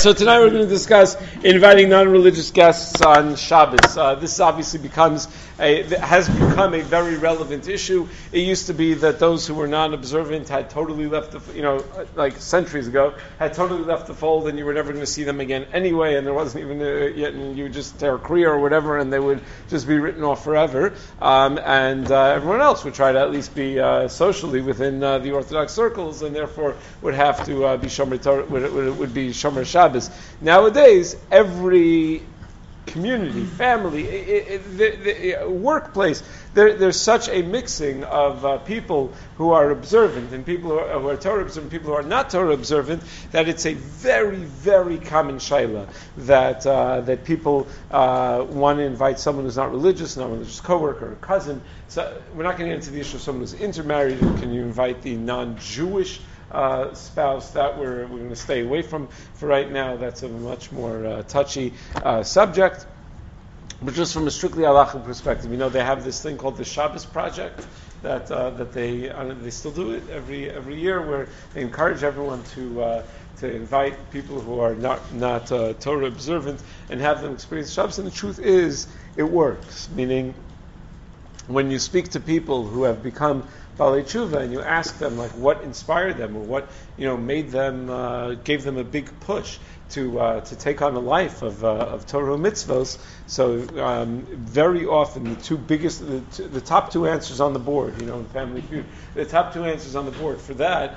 So tonight we're going to discuss inviting non-religious guests on Shabbos. This obviously has become a very relevant issue. It used to be that those who were non-observant had totally left like centuries ago, had totally left the fold, and you were never going to see them again anyway, and there wasn't even yet, and you would just tear a kriya or whatever, and they would just be written off forever. And everyone else would try to at least be socially within the Orthodox circles, and therefore would have to be Shomer Torah, would be Shomer Shabbos. Nowadays, every community, family, workplace, there's such a mixing of people who are observant and people who are Torah observant, people who are not Torah observant, that it's a very, very common shaila that people want to invite someone who's not religious, non-religious coworker or cousin. So we're not going to get into the issue of someone who's intermarried. Can you invite the non-Jewish spouse? That we're going to stay away from for right now. That's a much more touchy subject. But just from a strictly halachic perspective, they have this thing called the Shabbos Project that they still do it every year, where they encourage everyone to invite people who are not Torah observant and have them experience Shabbos. And the truth is, it works. Meaning, when you speak to people who have become Balei Tshuva and you ask them what inspired them or what made them gave them a big push to take on a life of Torah mitzvos. So very often the top two answers on the board, in Family Feud, the top two answers on the board for that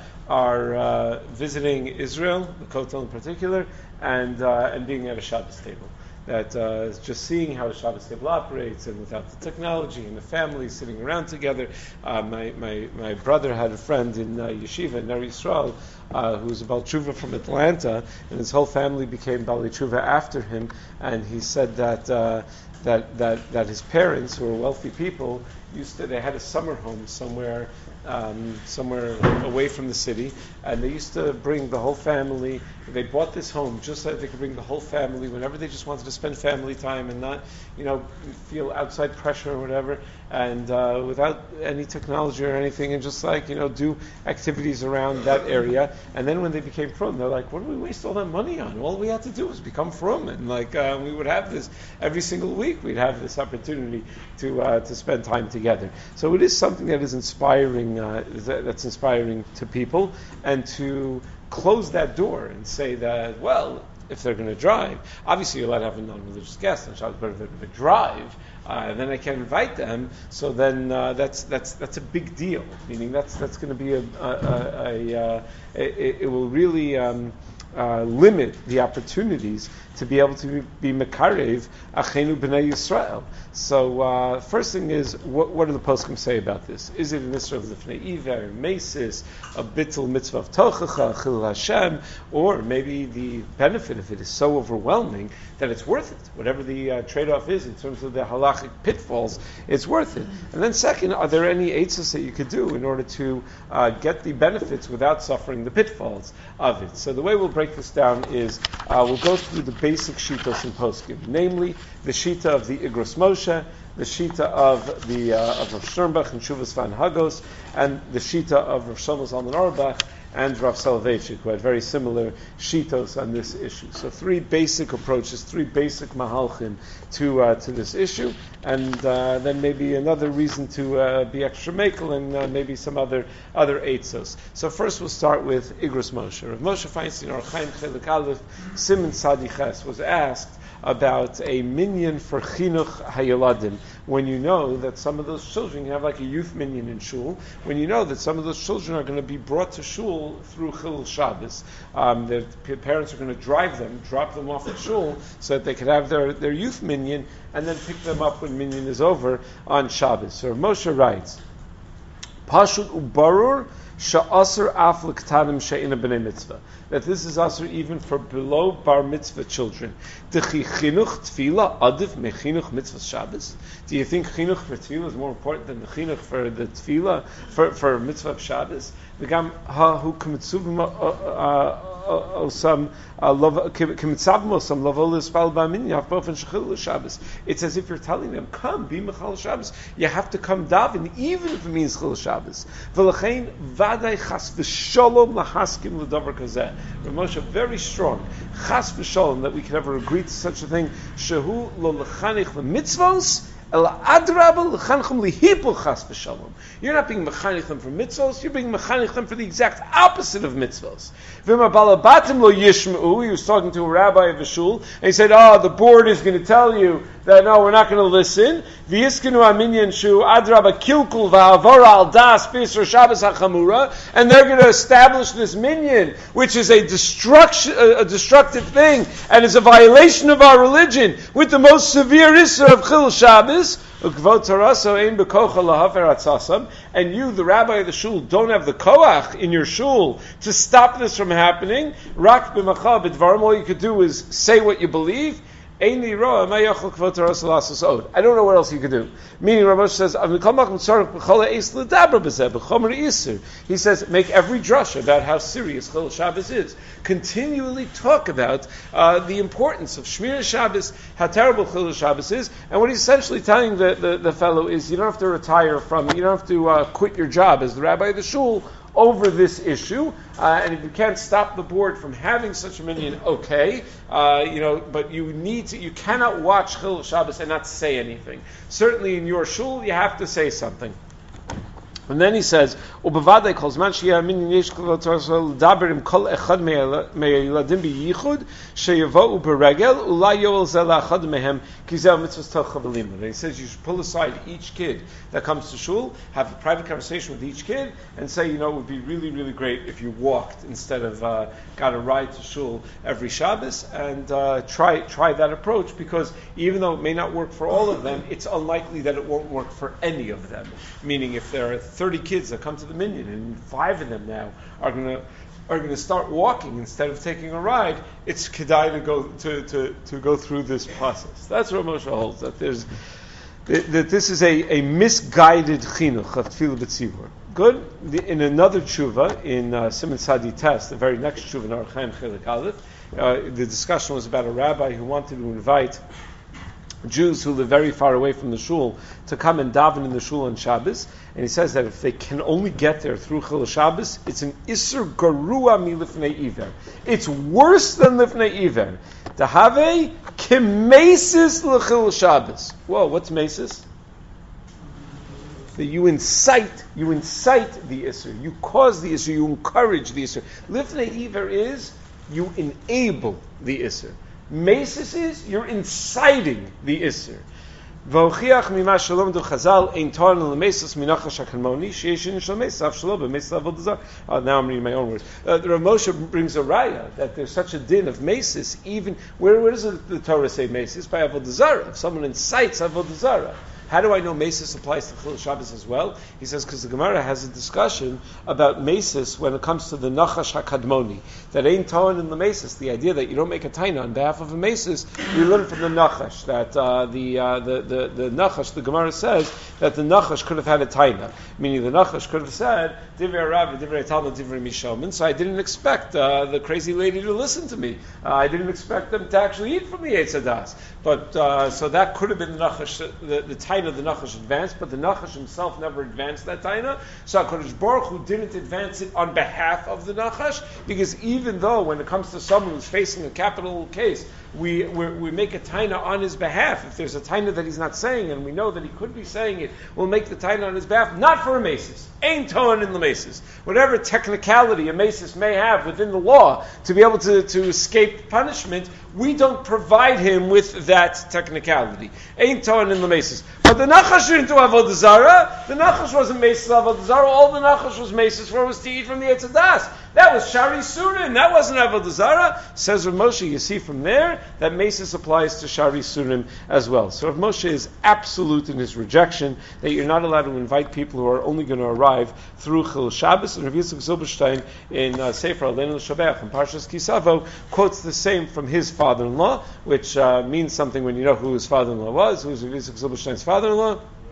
are visiting Israel, the Kotel in particular, and being at a Shabbos table. That just seeing how a Shabbos table operates, and without the technology and the family sitting around together. My brother had a friend in Yeshiva in Ner Yisrael who was a Baal Tshuva from Atlanta, and his whole family became Balei Tshuva after him. And he said that his parents, who were wealthy people, they had a summer home somewhere away from the city, and they used to bring the whole family. They bought this home just so that they could bring the whole family whenever they just wanted to spend family time and not, feel outside pressure or whatever, and without any technology or anything, and just do activities around that area. And then when they became frum, they're like, what do we waste all that money on? All we had to do was become frum, and we would have this every single week. We'd have this opportunity to spend time together. So it is something that is inspiring. That's inspiring to people, and to close that door and say that, well, if they're going to drive, obviously you're allowed to have a non-religious guest on Shabbos, but if they're going to drive, then I can't invite them. So then that's a big deal. Meaning that's going to be it will really limit the opportunities to be able to be mekarev achenu b'nei Yisrael. So first thing is, what do the poskim say about this? Is it an Isra of Lifnei Iver, Mesis, a bittul mitzvah of Tochacha, Chilul Hashem, or maybe the benefit of it is so overwhelming that it's worth it. Whatever the trade-off is in terms of the halachic pitfalls, it's worth it. And then second, are there any eitzos that you could do in order to get the benefits without suffering the pitfalls of it? So the way we'll break this down is we'll go through the basic shitos in poskim, namely the shita of the Igros Moshe, the shita of Rav Sternbach and Shuvas Van Hagos, and the shita of Rav Shlomo Zalman Auerbach and Rav Soloveitchik, who had very similar shitos on this issue. So three basic approaches, three basic mahalchim to this issue, and then maybe another reason to be extra makel, and maybe some other eitzos. So first we'll start with Igros Moshe. Rav Moshe Feinstein, Or Chaim Chelik Aleph, Siman Sadiches, was asked about a minyan for chinuch hayoladim. When you know that some of those children, you have like a youth minyan in shul, when you know that some of those children are going to be brought to shul through Chilul Shabbos, their parents are going to drop them off at shul so that they could have their youth minyan and then pick them up when minyan is over on Shabbos. So Moshe writes, Pashut ubarur sha'asr af l'ktanim she'ina b'nei mitzvah. That this is asr even for below bar mitzvah children. Dechi chinuch tefillah adif me chinuch mitzvah Shabbos. Do you think chinuch for tefillah is more important than the chinuch for the tefillah for mitzvah of Shabbos? V'gam ha hu k'mitzuv osam kimitzavim osam lavolis spal ba'minyan bofen shechil Shabbos. It's as if you're telling them, come, be mechal Shabbos. You have to come daven, even if it means chil Shabbos. V'lachein vaday chas v'sholom lahaskim l'davar kazeh. Rav Moshe, very strong. Chas v'sholom, that we could ever agree to such a thing. Shehu lo lechanich l'mitzvos, you're not being mechanich them for mitzvos, you're being mechanich them for the exact opposite of mitzvos. He was talking to a rabbi of a shul, and he said, the board is going to tell you that no, we're not going to listen. And they're going to establish this minyan, which is a destructive thing, and is a violation of our religion, with the most severe issur of Chil Shabbos. And you, the rabbi of the shul, don't have the koach in your shul to stop this from happening. All you could do is say what you believe. I don't know what else you could do. Meaning, Rav Moshe says, he says, make every drasha about how serious Chil Shabbos is. Continually talk about the importance of Shmir Shabbos, how terrible Chil Shabbos is, and what he's essentially telling the fellow is, you don't have to retire you don't have to quit your job as the rabbi of the shul over this issue, and if you can't stop the board from having such a minyan, okay, but you cannot watch Chil Shabbos and not say anything. Certainly in your shul, you have to say something. And then he says, "Ubavadei kol zman sheyeh minyan yesh daber im kol echad me'yeladim biyichud sheyavo'u beregel ulai yoel zeh la'achad mehem ki zeh mitzvos tocha v'limud." And he says you should pull aside each kid that comes to shul, have a private conversation with each kid, and say, it would be really, really great if you walked instead of got a ride to shul every Shabbos, and try that approach, because even though it may not work for all of them, it's unlikely that it won't work for any of them. Meaning, if there are 30 kids that come to the minyan and 5 of them now are going to start walking instead of taking a ride, it's kedai to go through this process. That's what Moshe holds, that this is a misguided chinuch of tefillah b'tzibur. Good. In another tshuva, in Siman Sadi Test, the very next tshuva in Orach Chaim Chelik Aleph, the discussion was about a rabbi who wanted to invite Jews who live very far away from the shul to come and daven in the shul on Shabbos, and he says that if they can only get there through Chil Shabbos, it's an Isser Garua mi Lifnei Iver. It's worse than Lifnei Iver. Tahave kemesis l'Chil Shabbos. Whoa, what's mesis? That you incite the Isser, you cause the Isser, you encourage the Isser. Lifnei Iver is you enable the Isser. Mesis is you're inciting the Isser. V'ochiach mima shalom du chazal ein torn l'mesis minachash hakalmoni sheishin shal mesis av shalom b'mesis avodah zarah. Now I'm reading my own words. The Rav Moshe brings a raya that there's such a din of mesis. Even where does the Torah say mesis? By avodah zarah. If someone incites avodah zarah. How do I know mesis applies to Chil Shabbos as well? He says because the Gemara has a discussion about mesis when it comes to the Nachash HaKadmoni. That ain't Toan in the mesis. The idea that you don't make a taina on behalf of a mesis, we learn from the Nachash that the Nachash, the Gemara says that the Nachash could have had a taina, meaning the Nachash could have said Divrei Rav, Divrei Talmud, Divrei Mishomin. So I didn't expect the crazy lady to listen to me. I didn't expect them to actually eat from the Eitz Hadas. But so that could have been the Nachash, the taina of the Nachash advanced, but the Nachash himself never advanced that taina. So HaKadosh Baruch Hu didn't advance it on behalf of the Nachash, because even though when it comes to someone who's facing a capital case, we make a taina on his behalf. If there's a taina that he's not saying, and we know that he could be saying it, we'll make the taina on his behalf, not for a mesis. Ain't toan in the mesis. Whatever technicality a mesis may have within the law to be able to escape punishment, we don't provide him with that technicality. Ain't toan in the mesis. But the Nachash didn't do avodah zarah. The Nachash wasn't mesis avodah zarah. All the Nachash was mesis for was to eat from the Eitz Hadas. That was Shari Surim. That wasn't avodah zarah. Says Rav Moshe, you see from there that mesis applies to Shari Surim as well. So Rav Moshe is absolute in his rejection that you're not allowed to invite people who are only going to arrive through Chil Shabbos. And Rav Yitzchak Zilberstein in Sefer Aleinu L'Shabbat in Parshas Kisavo quotes the same from his father-in-law, which means something when you know who his father-in-law was. Who was Rav Yitzchak Zilberstein's father-in-law?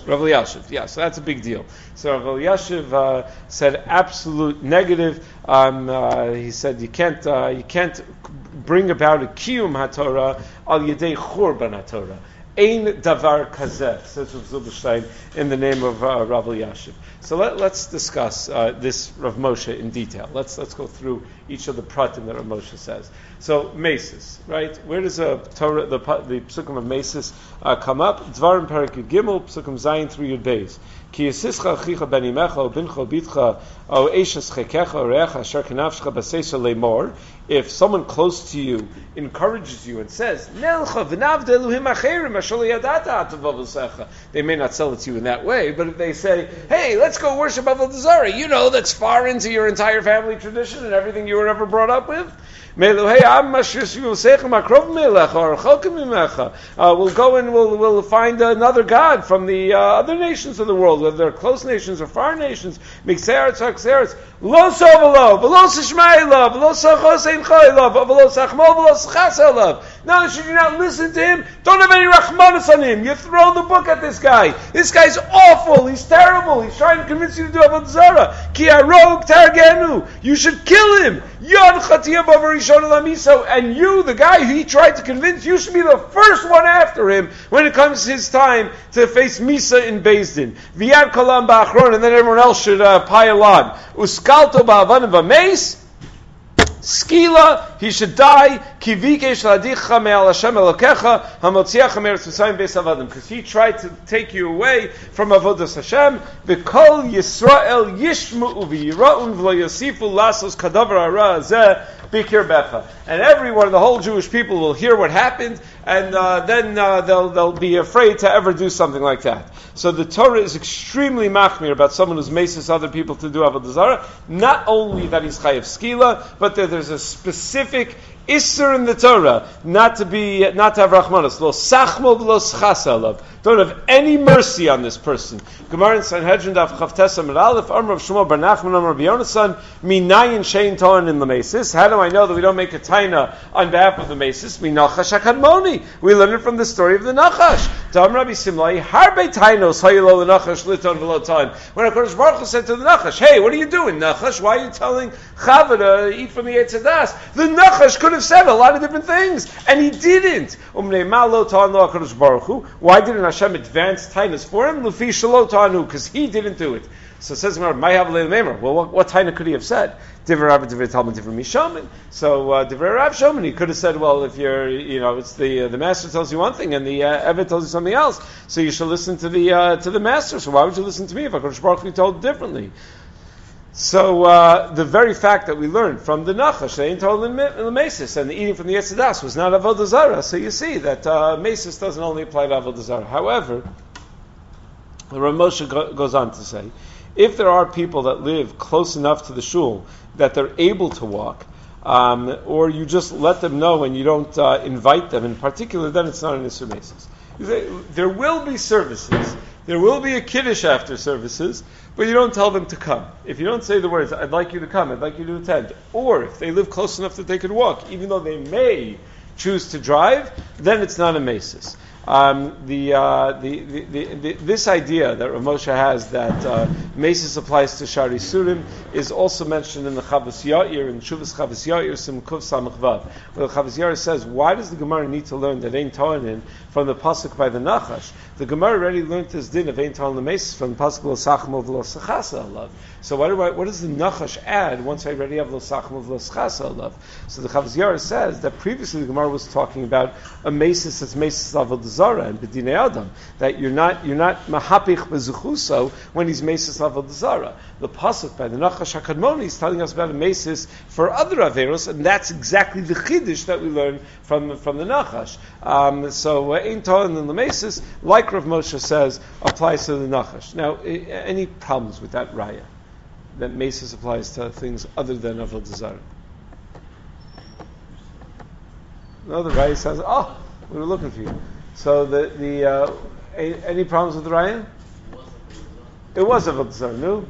Rav Elyashiv, yeah, so that's a big deal. So Rav Elyashiv said absolute negative. He said you can't bring about a kiyum haTorah al yedei churban haTorah. Ein davar kazeh, says Rav Zilberstein in the name of Rav Elyashiv. So let's discuss this Rav Moshe in detail. Let's go through each of the pratim that Rav Moshe says. So mesis, right? Where does the psukim of mesis come up? Dvarim Perek Yud Gimel, psukim Zayin 3 Yud Beis. Ki yisischa achicha ben imecha o bincha bitcha o eshes chekecha o recha asher kenafshcha b'seisa leimor. If someone close to you encourages you and says, Nelcha v'navda eluhim acherim asher liyadata atav avossecha, they may not sell it to you in that way, but if they say, hey, let's go worship Avodah Zarah, that's far into your entire family tradition and everything you were ever brought up with, we'll go and we'll find another God from the other nations of the world, whether they're close nations or far nations. Lo sovelo, v'lo sishmaelo, v'lo sachosein choyelo, v'lo sachmo, v'lo schaselo. No, should you not listen to him? Don't have any rachmanis on him. You throw the book at this guy. This guy's awful. He's terrible. He's trying to convince you to do Avodah Zarah. Ki arog targenu. You should kill him. Yod chatia b'varishon lamiso. And you, the guy who he tried to convince, you should be the first one after him when it comes his time to face Misa in Beis Din. V'yad kolam ba'achron, and then everyone else should pile on. Uskalto ba'avanim v'meis. Skila, he should die. Kivikesh ladicha me'al Hashem elokecha hamotziach me'eretz Mitzrayim beis avadim, because he tried to take you away from avodas Hashem. V'kol Yisrael yishmu'u v'yira'un v'lo yosifu lasos kadavar hara zeh bikir becha. And everyone, the whole Jewish people, will hear what happened, and then they'll be afraid to ever do something like that. So the Torah is extremely machmir about someone who's maces other people to do Avodah Zarah. Not only that he's chayav skila, but there's a specific isser in the Torah not to have rachmanos. Lo sachmo v'lo schasalav. Don't have any mercy on this person. Gemara in Sanhedrin daf Chavtes Amud Aleph. Amar Rav Shmuel bar Nachman Amar Rabbi Yonasan minayin shein toan in the mesis. How do I know that we don't make a taina on behalf of the mesis? Minachash hakadmoni. We learn it from the story of the Nachash. Dam Rabbi Simlai harbe tainos hayilo leNachash liton v'lo toan. When HaKadosh Baruch Hu said to the Nachash, hey, what are you doing, Nachash? Why are you telling Chava to eat from the Eitz Hadas? The Nachash could have said a lot of different things, and he didn't. Why didn't Hashem advance tainas for him? Lufi shelo tanu, because he didn't do it. So it says, well, what taina could he have said? Divrei Rav, Divrei Talmud, Divrei Mishamin. So Divrei Rav Shomin, he could have said, well, if you're, it's the master tells you one thing and the Eved tells you something else, so you should listen to the master. So why would you listen to me if HaKadosh Baruch Hu told differently? So the very fact that we learned from the Nachash, they ain't told in the Mesis, and the eating from the Eitz Hadas was not Avodah Zarah. So you see that Mesis doesn't only apply to Avodah Zarah. However, the Rav Moshe goes on to say, if there are people that live close enough to the shul that they're able to walk, or you just let them know and you don't invite them in particular, then it's not an Isur Mesis. There will be services. There will be a kiddush after services, but you don't tell them to come. If you don't say the words, I'd like you to come, I'd like you to attend, or if they live close enough that they could walk, even though they may choose to drive, then it's not a mesis. This idea that Rav Moshe has that mesis applies to Shari Surim is also mentioned in the Chavos Yair, in Shuvas Chavos Yair, Sim Kuf Samach Vav, where the Chavos Yair says, why does the Gemara need to learn that Ein Toanin from the pasuk by the Nachash? The Gemara already learned this din of Ein Toanin Mesis from the pasuk Lo Sachmo V'Lo Sachasa Alav. So what does the Nachash add once I already have Lo Sachmo V'Lo Sachasa Alav? So the Chavos Yair says that previously the Gemara was talking about a mesis that's mesis Avodah Zarah and B'dinei Adam, that you're not mahapich bezuchuso when he's mesis Avodah Zarah. The pasuk by the Nachash HaKadmoni is telling us about a mesis for other averos, and that's exactly the chiddush that we learn from the Nachash. So Ein Toanin in the mesis, like Rav Moshe says, applies to the Nachash. Now, any problems with that raya? That mesis applies to things other than Avodah Zarah? No, the raya says, we were looking for you. So any problems with the raya? It was Avodah Zarah, no?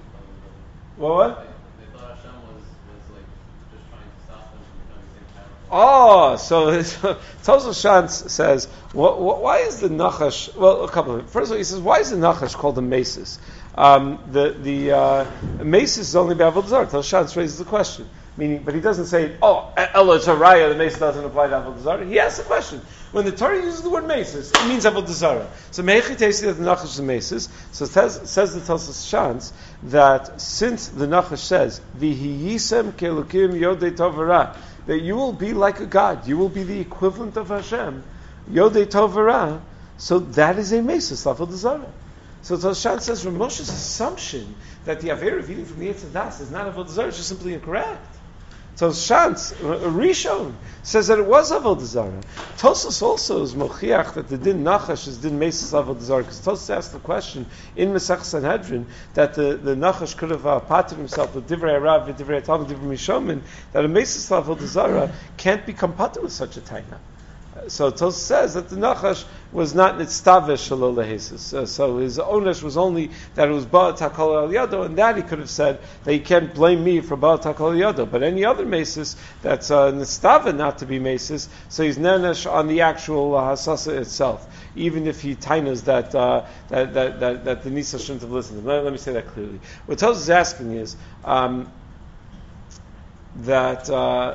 What? They thought Hashem was like just trying to stop them from becoming Oh, so Tosfos Shantz says, why is the Nachash? Well, a couple of. First of all, he says, why is the Nachash called the Mesis? The Mesis is only by Avodah Zarah. Tosfos Shantz raises the question, meaning, but he doesn't say, Elo Taraya, the Mesis doesn't apply to Avodah Zarah. He asks the question. When the Torah uses the word Mesis, it means Avodah Zarah. So Mechi Tesi that the Nachash is the Mesis. So says the Tosfos Shantz that since the Nachash says V'hiyisem kelukim yodei tovara, that you will be like a God, you will be the equivalent of Hashem, Yodei Tovara, so that is a Mesis, Avodah Zarah. So Tosfos Shantz says Rav Moshe's assumption that the Aver of eating from the Eitz Hadas is not Avodah Zarah is just simply incorrect. Tosfos Shantz, Rishon, says that it was Avodah Zarah. Tosfos also is Mochiach that the Din Nachash is Din Mesis Avodah Zarah, because Tosfos asked the question in Masech Sanhedrin that the Nachash could have patted himself with Divrei Rav, Divrei Talmud, Divrei Mishomin, that a Mesis Avodah Zarah can't become patted with such a taina. So Tosfos says that the Nachash was not nitztavesh shalol lehesis. So his onesh was only that it was ba'at hakol al yado, and that he could have said that he can't blame me for ba'at hakol al yado. But any other mesis that's nitztave not to be mesis, so he's nenesh on the actual hasasa itself, even if he tainas that the nisa shouldn't have listened to him. Let me say that clearly. What Tosfos is asking is that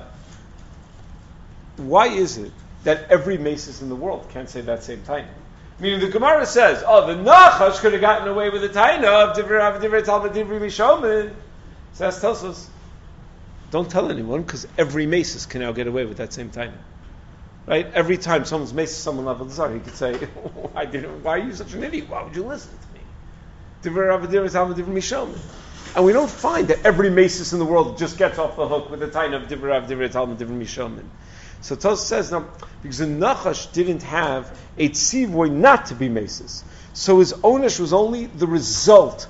why is it that every Mesis in the world can't say that same taina? Meaning the Gemara says, the Nachash could have gotten away with the taina of Divrei Rav, Divrei Talmud, Divrei Mishomin. So that's Tosfos. Don't tell anyone, because every Mesis can now get away with that same taina. Right? Every time someone's Mesis someone Avodah Zarah, he could say, why are you such an idiot? Why would you listen to me? Divrei Rav, Divrei Talmud, Divrei Mishomin. And we don't find that every Mesis in the world just gets off the hook with the taina of Divrei Rav, Divrei Talmud, Divrei Mishomin. So Tosfos says now, because the Nachash didn't have a tzivoy not to be Mesis, so his onesh was only the result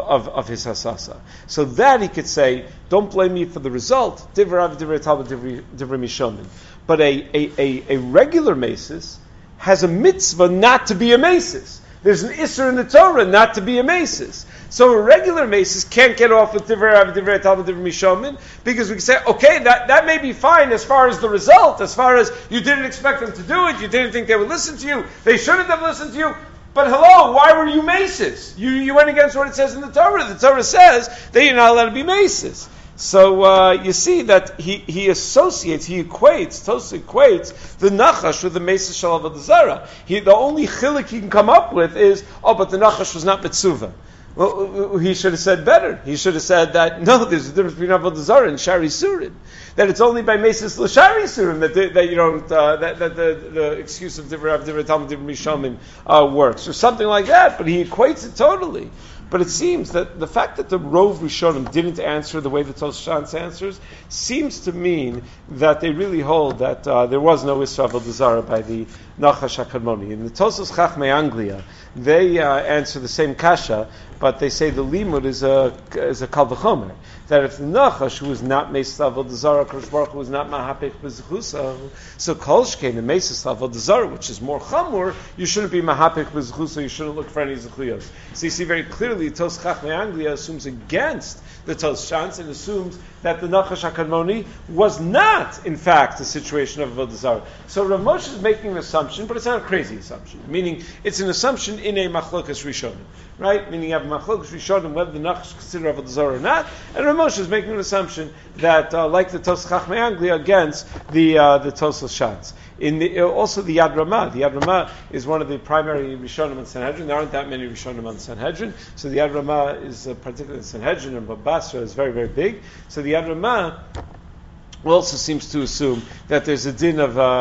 of his hasasa. So that he could say, don't blame me for the result, Divrei Rav, Divrei Talmud, Divrei Mishomin. But a regular Mesis has a mitzvah not to be a Mesis. There's an Isser in the Torah not to be a Mesis. So a regular Mesis can't get off with Divrei Rav, Divrei Talmud, Divrei Mishomin, because we can say, okay, that may be fine as far as the result, as far as you didn't expect them to do it, you didn't think they would listen to you, they shouldn't have listened to you, but hello, why were you Mesis? You went against what it says in the Torah. The Torah says that you're not allowed to be Mesis. So you see that he associates, he equates, Tosfos equates the Nachash with the Mesis Shel Avodah Zarah. The only chilik he can come up with is, but the Nachash was not Mitzuva. Well, he should have said better. He should have said that, no, there's a difference between Avodah Zarah and Shari Surim. That it's only by Mesis L'Shari Surim that you don't, that the excuse of Divrei Talmud, Divrei Mishomin works. Or something like that, but he equates it totally. But it seems that the fact that the Rov Rishonim didn't answer the way the Tosfos Shantz answers seems to mean that they really hold that there was no Isra Avodah Zarah by the Nachash HaKadmoni. In the Tosfos Chachmei Anglia, they answer the same kasha, but they say the limud is a kal v'chomer. That if the Nachash, who was not Mesis Avodah Zarah, Kodesh Baruch Hu was not Mahapech B'Zechusa, so Kol Shkein, the Mesis Avodah Zarah, which is more chamur, you shouldn't be Mahapech B'Zechusa, you shouldn't look for any Zechuyos. So you see very clearly, Tosfos Chachmei Anglia assumes against the Tosfos Shantz and assumes that the Nachash HaKadmoni was not, in fact, the situation of Avodah Zarah. So Rav Moshe is making an assumption, but it's not a crazy assumption. Meaning, it's an assumption in a Machlokas Rishonim. Right? Meaning you have a Machlokas Rishonim whether the Nachash is considered Avodah Zarah or not, and Rav Moshe is making an assumption that, like the Tosfos Chachmei Anglia, against the Tosfos Shantz. Also the Yad Ramah. The Yad Ramah is one of the primary Rishonim on Sanhedrin. There aren't that many Rishonim on Sanhedrin. So the Yad Ramah is particularly in Sanhedrin, and Basra is very, very big. So the Yad Ramah also seems to assume that there's a din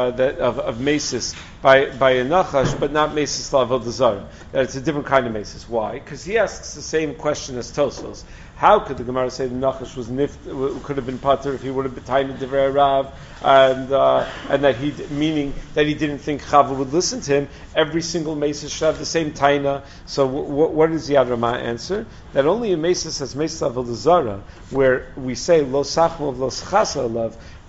of Mesis by a Nachash, but not Mesis L'Avodah Zarah. That it's a different kind of Mesis. Why? Because he asks the same question as Tosfos. How could the Gemara say the Nachash could have been pater if he would have been Taina Divrei Rav, and that meaning that he didn't think Chava would listen to him? Every single Mesis should have the same Taina. So what does the Yad Ramah answer? That only a Mesis has Mesis Avodah Zarah, where we say Lo Sachmo Lo Schasa Alav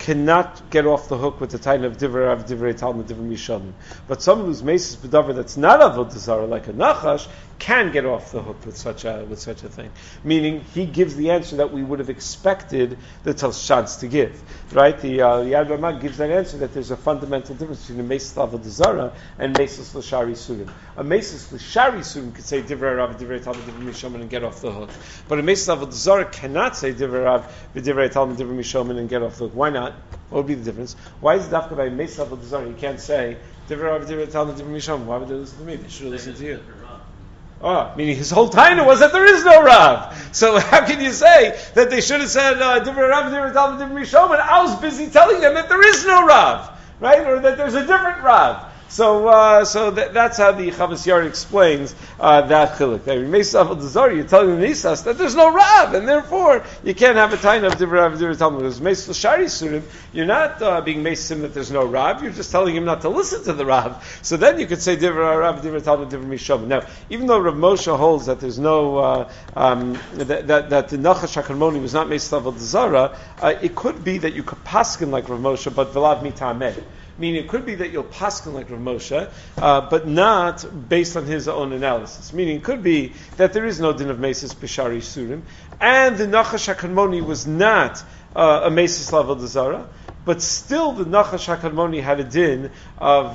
cannot get off the hook with the title of Divrei Rav, Divrei Talmud, Divrei Mishalim. But someone who's mesis b'davar that's not avodah zara, like a nachash, can get off the hook with such a thing. Meaning, he gives the answer that we would have expected the Talshans to give. Right? The Yad Ramah gives that answer that there's a fundamental difference between a mesis avodah zara and mesis l'shari surim. A mesis l'shari surim could say Divrei Rav, Divrei Talmud, Divrei Mishalim and get off the hook. But a mesis avodah zara cannot say Divrei Rav, Divrei Talmud, Divrei Mishalim and get off the hook. Why not? What would be the difference? Why is it dafka by mesis avodah zara? You can't say Divrei Rav, Divrei Talmud, Divrei Mishalim. Why would they listen to me? They should have listened to you. Meaning his whole time was that there is no Rav. So how can you say that they should have said Divrei Rav, Divrei Talmud, Divrei Mishalim, and I was busy telling them that there is no Rav, right? Or that there's a different Rav. So that's how the Chavos Yair explains that chiluk. That Meis Avodah Zarah, you're telling the Nisas that there's no Rav, and therefore you can't have a time of Divrei Rav, Divrei Talmud. Because Meis L'Shari Surim, you're not being Meisim that there's no Rav. You're just telling him not to listen to the Rav. So then you could say Divrei Rav, Divrei Talmud, Divrei Mishalim. Now, even though Rav Moshe holds that there's no that the Nachash HaKarmoni was not Meis Avodah Zarah, it could be that you could paskin like Rav Moshe, but v'lav mitameh. Meaning it could be that you'll paskin like Rav Moshe, but not based on his own analysis. Meaning it could be that there is no din of Mesis B'Shari Surim, and the Nachash HaKadmoni was not a Mesis Avodah Zarah, but still the Nachash HaKadmoni had a din of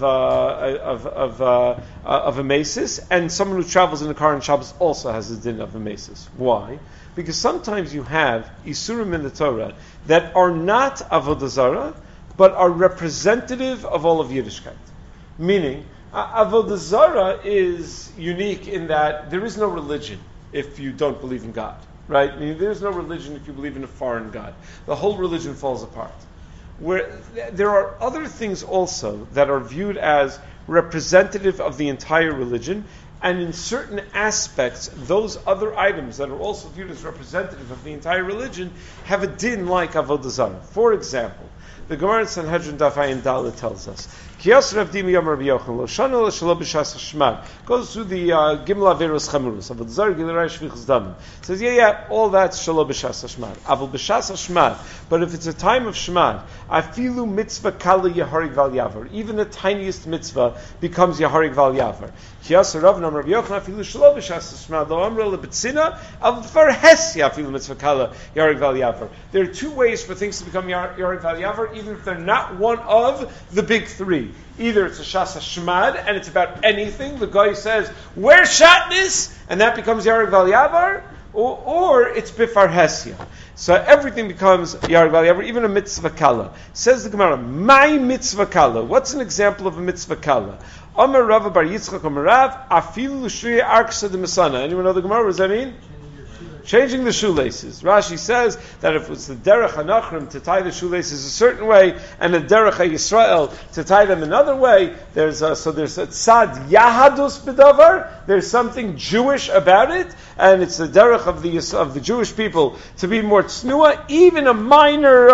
a Mesis, and someone who travels in a car on Shabbos also has a din of a Mesis. Why? Because sometimes you have Isurim in the Torah that are not Avodah Zarah, but are representative of all of Yiddishkeit. Meaning, Avodah Zarah is unique in that there is no religion if you don't believe in God. Right? Meaning there is no religion if you believe in a foreign God. The whole religion falls apart. Where there are other things also that are viewed as representative of the entire religion, and in certain aspects, those other items that are also viewed as representative of the entire religion have a din like Avodah Zarah. For example, the Gemara in Sanhedrin Daf Ayin Dalet tells us, Kiyas Rav Dimi Yom Rabbi Yochanan Lo Shana Lo Shelo B'Shas Hashmad, goes through the Gimel Averos Chamurus Avodah Zarah Gilurai Shvichus Damim. Says, all that's Shelo B'Shas Hashmad. Avol B'Shas Hashmad. But if it's a time of Shmad, Afilu Mitzvah Kala Yaharig Val Yavar. Even the tiniest mitzvah becomes Yaharig Val Yavar. Kiyas Rav Nam Rabbi Yochanan Afilu Shelo B'Shas Hashmad Lo Amra LeBetzina Av Farhesia Afilu Mitzvah Kala Yaharig Val Yavar. There are two ways for things to become Yaharig Val Yavar, even if they're not one of the big three. Either it's a Shas Shmad and it's about anything. The guy says, "Where's Shatnis?" and that becomes Yaharig Val Yavar, or it's Bifar Hesia. So everything becomes Yaharig Val Yavar, even a mitzvah kala. Says the Gemara, "My mitzvah kala." What's an example of a mitzvah kala? Amar Rav Bar Yitzchak Amar Rav Afilu Shri Arksa de Masana. Anyone know the Gemara? What does that mean? Changing the shoelaces. Rashi says that if it's the derech hanachrim to tie the shoelaces a certain way, and the derech Yisrael to tie them another way, there's a tzad yahadus bedavar. There's something Jewish about it, and it's the derech of the Jewish people to be more tznuah. Even a minor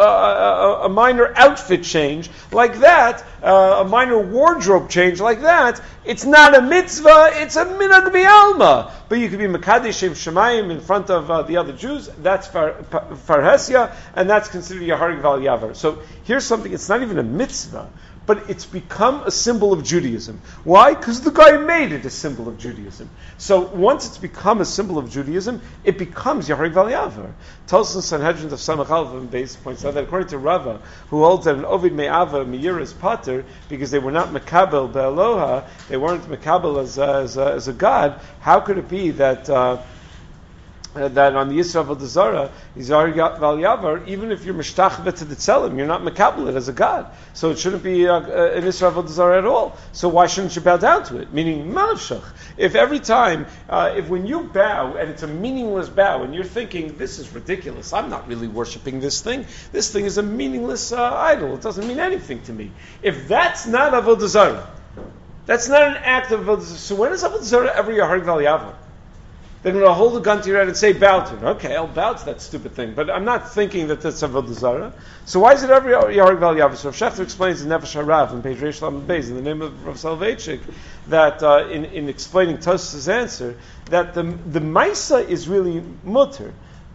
outfit change like that, a minor wardrobe change like that, it's not a mitzvah, it's a minhag bi'alma. But you could be mekadesh shemayim in front of the other Jews. That's farhesia, and that's considered yaharig val yavar. So here's something. It's not even a mitzvah, but it's become a symbol of Judaism. Why? Because the guy made it a symbol of Judaism. So once it's become a symbol of Judaism, it becomes yaharig val yavar. Tolson Sanhedrin of Samach Aleph and Beis points out that according to Rava, who holds that an ovid me'ava me'yira is pater because they were not mekabel be'aloha, they weren't mekabel as a god. How could it be that that on the Yisra Avodah Zarah, Yaharig Val Yavar, even if you're mishtachvet to the tzelim, you're not mekabel it as a god. So it shouldn't be an Yisra Avodah Zarah at all. So why shouldn't you bow down to it? Meaning, manavshach. If every time, if when you bow, and it's a meaningless bow, and you're thinking, this is ridiculous, I'm not really worshipping this thing is a meaningless idol, it doesn't mean anything to me. If that's not Avodah Zarah, that's not an act of Avodah Zarah, so when is Avodah Zarah ever Yaharig Val Yavar? They're going to hold a gun to your head and say, bow to it. Okay, I'll bow to that stupid thing. But I'm not thinking that that's Avodah Zarah. So why is it every Yaharig Val Yavar? So Rav Shechter explains in Nefesh HaRav, on page Reish Lamed Beis, in the name of Rav Soloveitchik, that in explaining Tosfos' answer, that the Maisa is really mutter,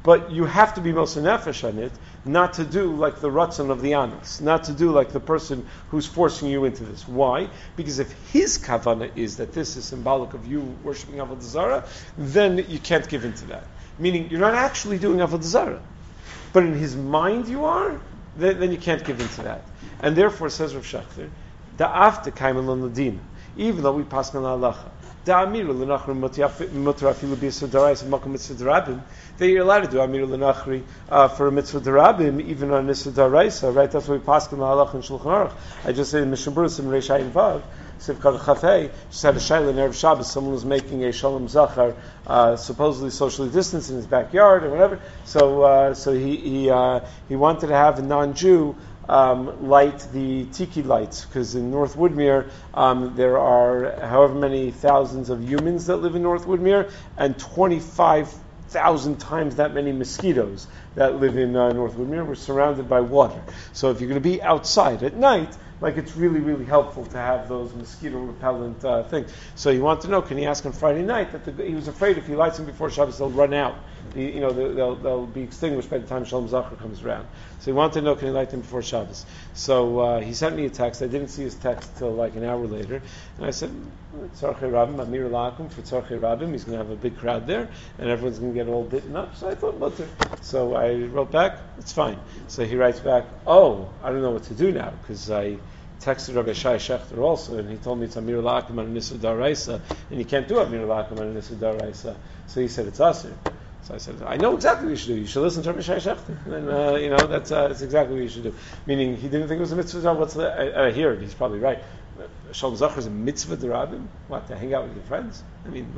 But you have to be Moser Nefesh on it, not to do like the Ratzon of the Anas, not to do like the person who's forcing you into this. Why? Because if his kavanah is that this is symbolic of you worshipping Avodah Zarah, then you can't give into that. Meaning, you're not actually doing Avodah Zarah. But in his mind you are, then you can't give into that. And therefore, says Rav Shachter, Da'afta kaiman l'nadin, even though we pass on halacha, Da'amiru l'nachri mutar afilu b'yisur d'oraisa makom mitzvah d'rabim, they are allowed to do Amiru l'nachri for a mitzvah d'rabim, even on a mitzvah d'oraisa, right? That's why we pass on halacha in Shulchan Aruch. I just said in Mishnah Berurah in Reish Ayin Vav, Sivkad Chafei, just had a shayla in Erev Shabbos. Someone was making a shalom zachar, supposedly socially distanced in his backyard or whatever. So he wanted to have a non-Jew light the tiki lights, because in North Woodmere there are however many thousands of humans that live in North Woodmere, and 25,000 times that many mosquitoes that live in North Woodmere. We're surrounded by water. So if you're going to be outside at night, like it's really, really helpful to have those mosquito repellent things. So he wanted to know, can he ask on Friday night that he was afraid if he lights them before Shabbos, they'll run out. They'll be extinguished by the time Shalom Zachar comes around. So he wanted to know, can he light them before Shabbos? So he sent me a text. I didn't see his text till like an hour later. And I said, Tzarchei Rabim, Amir Lakum for Tzarchei Rabim. He's going to have a big crowd there, and everyone's going to get all bitten up. So I thought, mutter. So I wrote back, it's fine. So he writes back, oh, I don't know what to do now, because I texted Rabbi Shai Shechter also, and he told me it's Amir Lakum on Nisa Daraisa, and you can't do Amir Lakum on Nisa Daraisa. So he said, it's Asir. So I said, I know exactly what you should do. You should listen to Rabbi Shai Shechter. And that's exactly what you should do. Meaning, he didn't think it was a mitzvah. I hear it. He's probably right. Shalom Zachar is a mitzvah d'rabim. What, to hang out with your friends? I mean,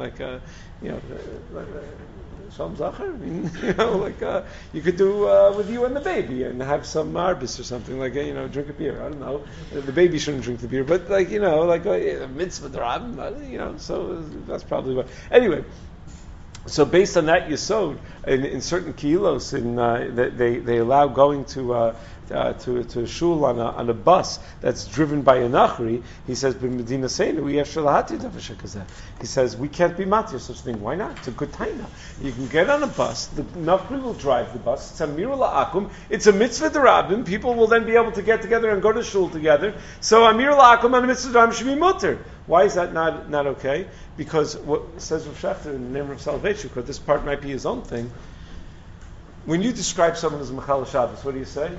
Shalom Zachar? I mean, you could do with you and the baby and have some arbis or something, drink a beer. I don't know. The baby shouldn't drink the beer, but a mitzvah d'rabim, so that's probably what. Anyway. So based on that yesod, in certain kilos, they allow going to shul on a bus that's driven by a nachri. He says, "B'Medina Seinu we have shalahati davashakazeh." He says we can't be matir such thing. Why not? It's a good taina. You can get on a bus. The nachri will drive the bus. It's a amir la'akum. It's a mitzvah d'rabim. People will then be able to get together and go to shul together. So amir la'akum and a mitzvah d'rabim should be mutter. Why is that not okay? Because what says Rav Shachter in the name of Salvation, because this part might be his own thing. When you describe someone as Mechal Shabbos, what do you say?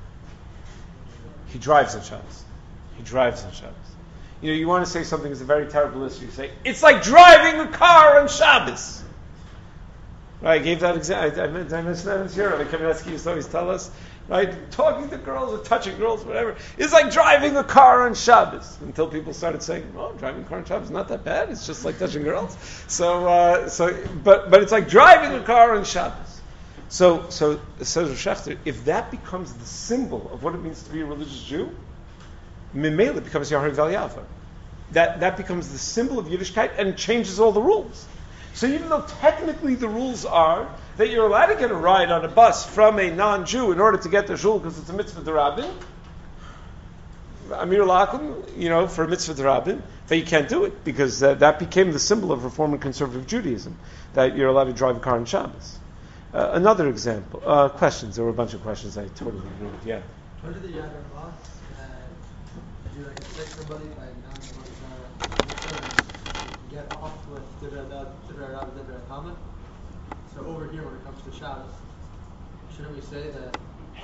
He drives on Shabbos. He drives on Shabbos. You want to say something is a very terrible issue. You say, it's like driving a car on Shabbos. Right, I gave that example. I mentioned that in Shira. Rabbi Kamenetsky used to always tell us, right, talking to girls or touching girls, whatever, it's like driving a car on Shabbos. Until people started saying, driving a car on Shabbos is not that bad. It's just like touching girls. But it's like driving a car on Shabbos. So it says Rav Shachter, if that becomes the symbol of what it means to be a religious Jew, Mimele becomes Yahar Valyava. That becomes the symbol of Yiddishkeit and it changes all the rules. So even though technically the rules are that you're allowed to get a ride on a bus from a non-Jew in order to get to shul because it's a mitzvah d'rabin, Amir Lakum, for a mitzvah d'rabin, but you can't do it because that became the symbol of Reform and Conservative Judaism, that you're allowed to drive a car on Shabbos. Another example. Questions. There were a bunch of questions I totally agree with. Yeah. What did the Yad Ramah do take somebody by get off with Tidra Rabbi Tidra Talmud? So over here, when it comes to Shabbos, shouldn't we say that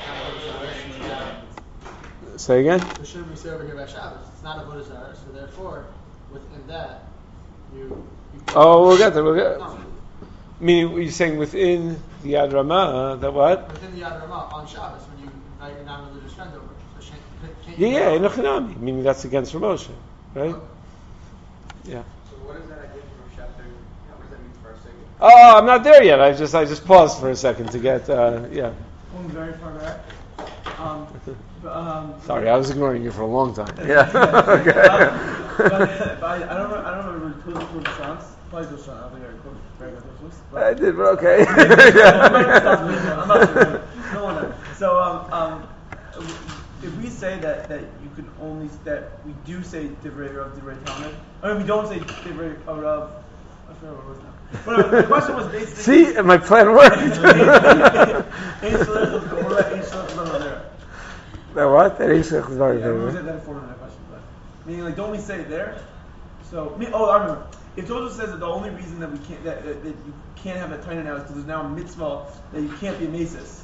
Shabbos? Say again? So shouldn't we say over here by Shabbos? It's not a Avodah Zarah, so therefore, within that, you we'll get there. Meaning, you're saying within the Yad Ramah, that what? Within the Yad Ramah, on Shabbos, when you invite your non-religious friend over. So can't you in Echinami, meaning that's against Ramosha, right? Okay. Yeah. So what does that idea from chapter? What does that mean for our second? Oh, I'm not there yet. I just paused for a second to get, yeah. One very far back. Sorry, I was ignoring you for a long time. Yeah. Okay. But I don't remember who the songs. Probably those songs. I don't think I recorded very good those. I did, but okay. I'm not sure. No one knows. So, if we say that you can only that we do say Divrei Rav Divrei Talmud, we don't say Divrei Rav forgot what it was now. But the question was basically. See, my plan worked. That what? That ain't Shech Zvar Yeah, we said that in form of that question, but meaning like, don't we say it there? So, I remember. If Tosfos says that the only reason that we can't that you can't have that taina now is because there's now a mitzvah that you can't be a masis.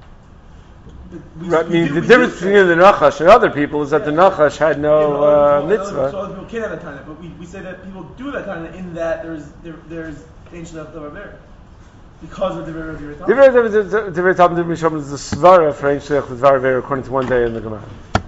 Right, the difference between the Nachash and other people is that the Nachash had no mitzvah. So other people can't have that taina, but we say that people do that taina in that there's ancient of the Rav because of the Rav Divrei Talmud Misham is the svara for ancient of the Rav according to one day in the Gemara.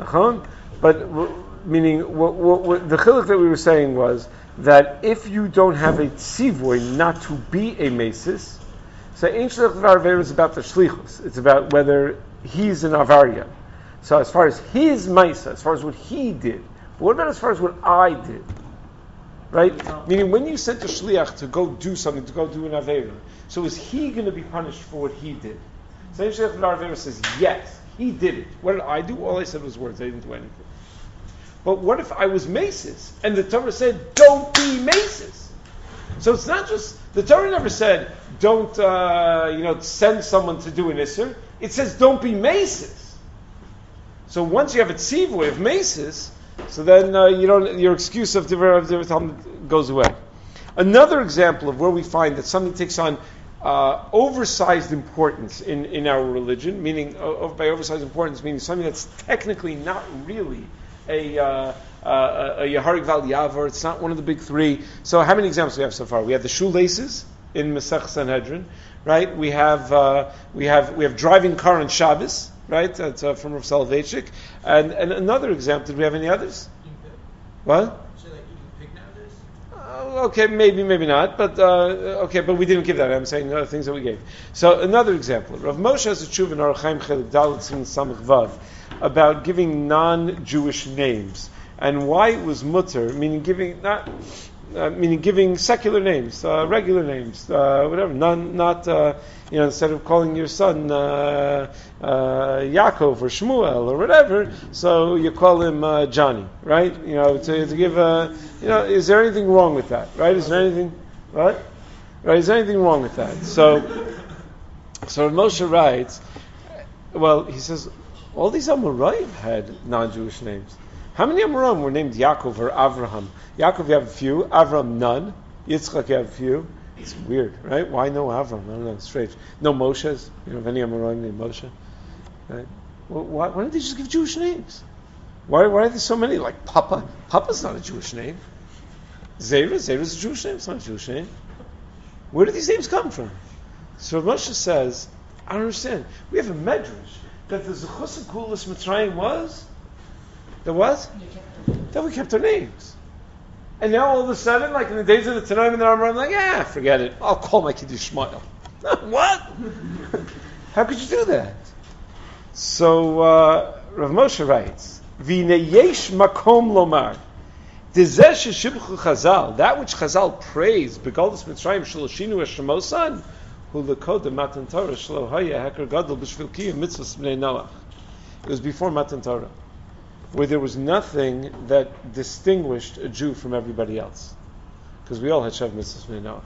But meaning what the chiluk that we were saying was that if you don't have a tzivoy not to be a mesis, so ancient of the Rav is about the shlichus. It's about whether he's an avarya. So as far as his maisa, as far as what he did, but what about as far as what I did? Right? Meaning when you sent a shliach to go do something, to go do an avera, so is he going to be punished for what he did? So ancient of the Rav says, yes, he did it. What did I do? All I said was words. I didn't do anything. But what if I was maces? And the Torah said, don't be maces. So it's not just, the Torah never said, don't, send someone to do an isser. It says, don't be maces. So once you have a tzivoy of maces, so then your excuse of Divrei Talmud goes away. Another example of where we find that something takes on oversized importance in our religion, meaning, by oversized importance, meaning something that's technically not really a Yaharik Val Yavar. It's not one of the big three. So how many examples do we have so far? We have the shoelaces in Masech Sanhedrin, right? We have driving car on Shabbos, right? That's from Rav Soloveitchik. And another example. Did we have any others? What? So like eating pig nowadays? Okay, maybe not, but but we didn't give that. I'm saying other things that we gave. So another example. Rav Moshe has a tshuva in Orach Chaim Chelik Dalet Siman Samech Vav about giving non-Jewish names and why it was mutter, meaning giving secular names, regular names, whatever, instead of calling your son Yaakov or Shmuel or whatever, so you call him Johnny, right? To give is there anything wrong with that, right? Is there anything wrong with that? So Moshe writes, well, he says, all these Amoraim had non-Jewish names. How many Amoraim were named Yaakov or Avraham? Yaakov, you have a few. Avram, none. Yitzchak, you have a few. It's weird, right? Why no Avram? I don't know. It's strange. No Moshes. You don't have any Amoraim named Moshe, right? Well, why don't they just give Jewish names? Why are there so many? Like Papa. Papa's not a Jewish name. Zera's a Jewish name. It's not a Jewish name. Where do these names come from? So Moshe says, I don't understand. We have a medrash that the Zechus and Kulas Mitzrayim was. There was? That we kept our names. And now all of a sudden, like in the days of the Tanaim and the Rambam, I'm like, forget it. I'll call my kid Yishmael. What? How could you do that? So Rav Moshe writes, V'nei yesh makom lomar, dezeh sheshibchu Chazal, that which Chazal praised, begalus Mitzrayim shaloshinu eshemosan, hu lekoda matan Torah shelo haya heker gadol b'shvil kiyum mitzvahs b'nei Noach. It was before Matan Torah, where there was nothing that distinguished a Jew from everybody else, because we all had Shav Mitzvahs B'nei Noach.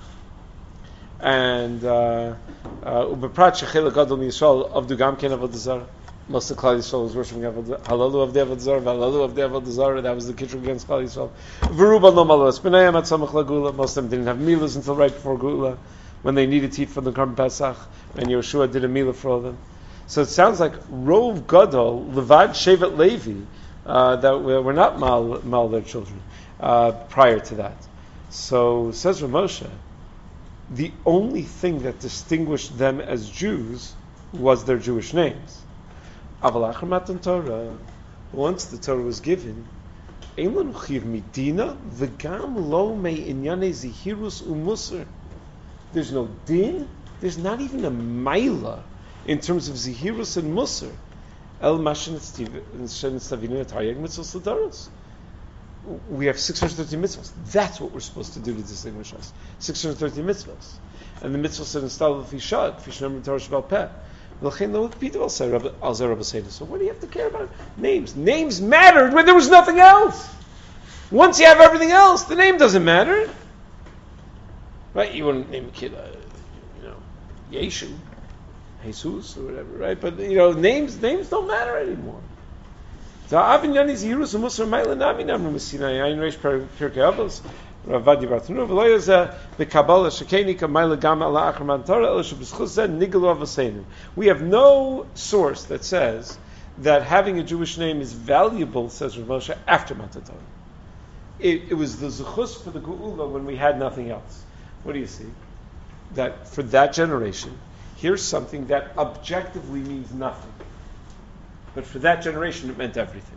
And Ubeprat Shechel Gadol Yisrael Avdu Gam Ken Avodah Zarah. Most of Klal Yisrael was worshiping Halalu Avdei Avodah Zarah, Halalu Avdei Avodah Zarah. That was the kitchen against Klal Yisrael. V'ruba no malos b'nei Amat Samach LaGula. Most of them didn't have milas until right before Gula, when they needed to eat from the Korban Pesach, and Yeshua did a milah for all of them. So it sounds like Rov Gadol Levad Shevet Levi. That were not mal their children prior to that. So says Rav Moshe, the only thing that distinguished them as Jews was their Jewish names. Aval achar matan Torah, once the Torah was given, ein lanu chiyuv midina v'gam lo me'inyane zihirus u'musar. There's no din. There's not even a maila in terms of zihirus and musar. We have 630 mitzvahs. That's what we're supposed to do to distinguish us. 630 mitzvahs. And the mitzvahs are installed with Ishad, Fishnam Torah Shabbat Peh. So what do you have to care about names? Names mattered when there was nothing else. Once you have everything else, the name doesn't matter. right? You wouldn't name a kid, Yeshu, Jesus, or whatever, right? But names don't matter anymore. So Avin Yani Zirus Musar Maila Nami Namru Messina Ayin Reish Pirkei Avos Ravadi Bartanu V'Loyaza B'Kabbalah Shekenika Maila Gama Ala Achar Man Torah Ela Sheb'Zchus Zeh Nigelu Avoseinim. We have no source that says that having a Jewish name is valuable, says Rav Moshe, after Matan Torah. It was the Zechus for the Geula when we had nothing else. What do you see? That for that generation, here's something that objectively means nothing. But for that generation, it meant everything.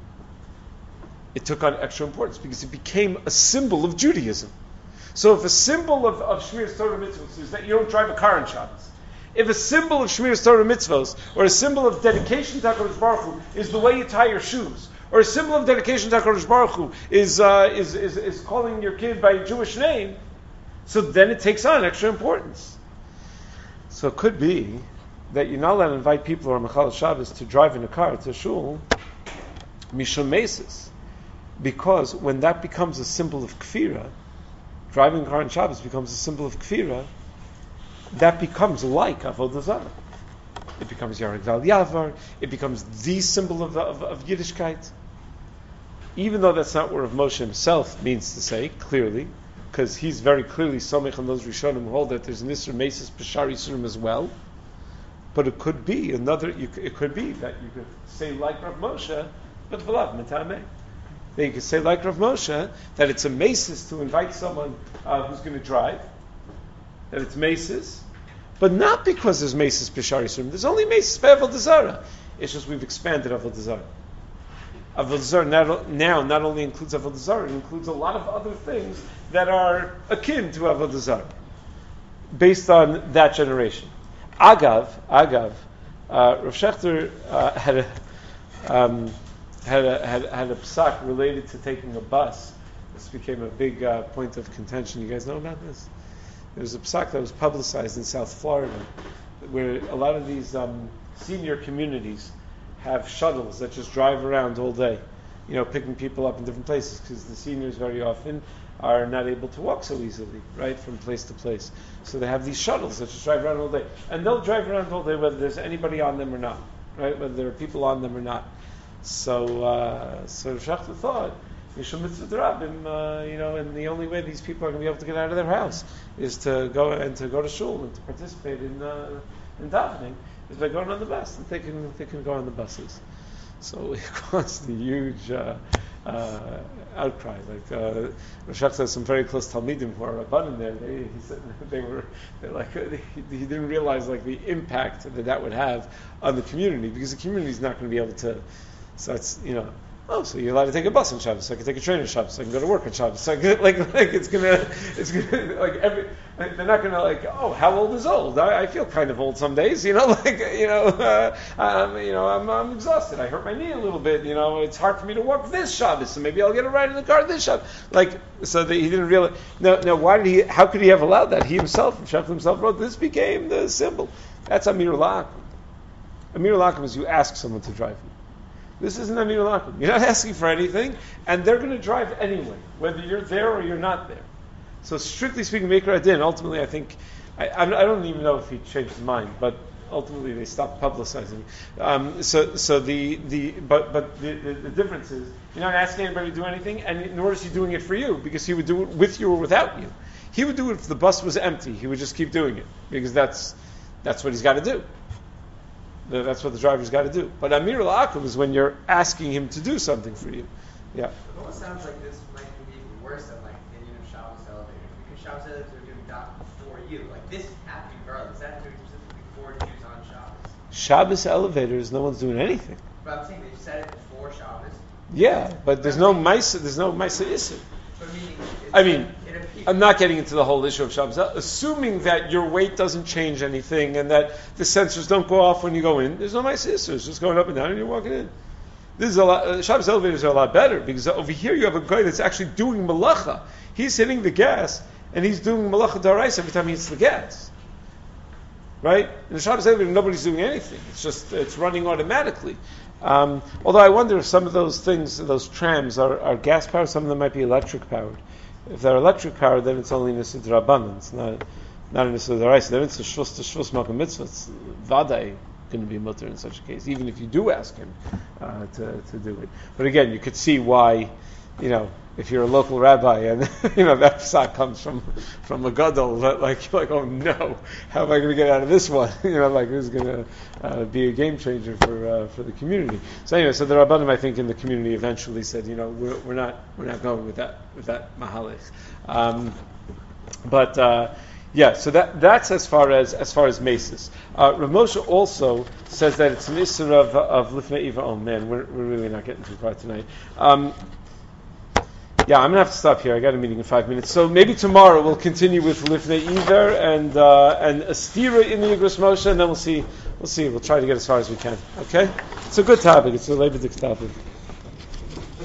It took on extra importance because it became a symbol of Judaism. So if a symbol of Shmiras Torah mitzvos is that you don't drive a car on Shabbos, if a symbol of Shmiras Torah mitzvos or a symbol of dedication to HaKadosh Baruch Hu is the way you tie your shoes, or a symbol of dedication to HaKadosh Baruch Hu is calling your kid by a Jewish name, so then it takes on extra importance. So it could be that you're not allowed to invite people who are Mechal Shabbos to drive in a car to shul, Mishum Mesis, because when that becomes a symbol of Kfira, driving a car on Shabbos becomes a symbol of Kfira, that becomes like Avodah Zarah. It becomes Yarek Val Yavar, it becomes the symbol of Yiddishkeit. Even though that's not what Rav Moshe himself means to say, clearly, because he's very clearly Somech on those Rishonim who hold that there's an Isser Mesis B'Shar Yisurim as well. But it could be it could be that you could say like Rav Moshe, but v'lav mitameh. Then you could say like Rav Moshe that it's a mesis to invite someone who's going to drive. That it's mesis, but not because there's mesis b'shar yisurim. There's only mesis be'avodah zarah. It's just we've expanded avodah zarah. Avodah zarah now not only includes avodah zarah, it includes a lot of other things that are akin to avodah zarah, based on that generation. Agav, Rav Shechter had a psak related to taking a bus. This became a big point of contention. You guys know about this? There was a psak that was publicized in South Florida, where a lot of these senior communities have shuttles that just drive around all day, picking people up in different places, because the seniors very often are not able to walk so easily, right, from place to place. So they have these shuttles that just drive around all day. And they'll drive around all day whether there's anybody on them or not, right, whether there are people on them or not. So Shachter thought, Mishum Mitzvah D'Rabim, and the only way these people are going to be able to get out of their house is to go to shul and to participate in davening, is by going on the bus. And they can go on the buses. So it caused a huge outcry. Like Rosh has some very close Talmidim who are Rabbanim there. He didn't realize like the impact that would have on the community, because the community is not going to be able to. So it's so you're allowed to take a bus on Shabbos. So I can take a train on Shabbos. So I can go to work on Shabbos. So I can, it's gonna they're not gonna how old is old? I feel kind of old some days, I'm exhausted. I hurt my knee a little bit, it's hard for me to walk this Shabbos, so maybe I'll get a ride in the car this Shabbos. He didn't realize. Now, how could he have allowed that? He himself, Shach himself wrote, this became the symbol. That's Amir Lakum. Amir Lakum is you ask someone to drive you. This isn't Amir Lakum. You're not asking for anything, and they're going to drive anyway, whether you're there or you're not there. So strictly speaking, Meikar Adin, ultimately I think, I don't even know if he changed his mind, but ultimately they stopped publicizing. So the difference is, you're not asking anybody to do anything, and nor is he doing it for you, because he would do it with you or without you. He would do it if the bus was empty. He would just keep doing it, because that's what he's got to do. That's what the driver's got to do. But Amir al-Akum is when you're asking him to do something for you. Yeah. It almost sounds like this might be even worse than Shabbos elevators, because Shabbos elevators are doing that for you. Like this happening regardless. That's doing specifically for Jews on Shabbos. Shabbos elevators, no one's doing anything. But I'm saying they said it before Shabbos. Yeah, but there's no Maisa Issur. But I'm not getting into the whole issue of Shabbos. Assuming that your weight doesn't change anything and that the sensors don't go off when you go in, there's no Maisa Issur. It's just going up and down and you're walking in. This is a lot. Shabbos elevators are a lot better, because over here you have a guy that's actually doing malacha. He's hitting the gas and he's doing malacha d'oraisa every time he hits the gas. Right? In the Shabbos elevator, nobody's doing anything. It's running automatically. Although I wonder if some of those things, those trams, are gas powered. Some of them might be electric powered. If they're electric powered, then it's only Nisa D'Rabbanan. It's not a Nisa D'Oraisa. Then it's a Shvus to Shvus Malka Mitzvah. It's Vadai going to be mutter in such a case, even if you do ask him to do it. But again, you could see why, if you're a local rabbi and that psak comes from a gadol, like you're like, oh no, how am I going to get out of this one? Like this is going to be a game changer for the community. So anyway, so the Rabbanim, I think, in the community eventually said, we're not going with that mahalech. So that's as far as maces. Rav Moshe also says that it's an isser of lifnei iver. Oh man, we're really not getting too far tonight. I'm gonna have to stop here. I got a meeting in 5 minutes, so maybe tomorrow we'll continue with lifnei iver and a stira in the Igros Moshe, and then we'll see. We'll try to get as far as we can. Okay, it's a good topic. It's a leibedik topic.